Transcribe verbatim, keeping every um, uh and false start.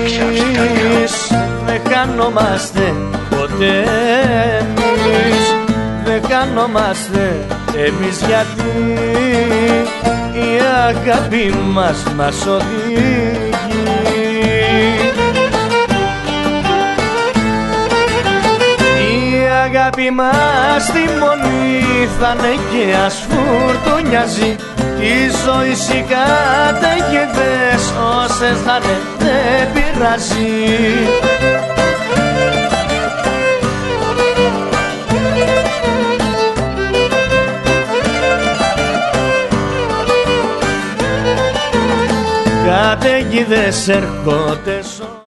εμείς δεν χανόμαστε ποτέ, εμείς δεν χανόμαστε εμείς, γιατί η αγάπη μας μας οδηγεί. Η αγάπη μας τη μονή θα είναι και ας φουρτουνιάζει, τη ζωή οι καταιγίδες όσες θα είναι δεν πειράζει. Καταιγίδες έρχονται.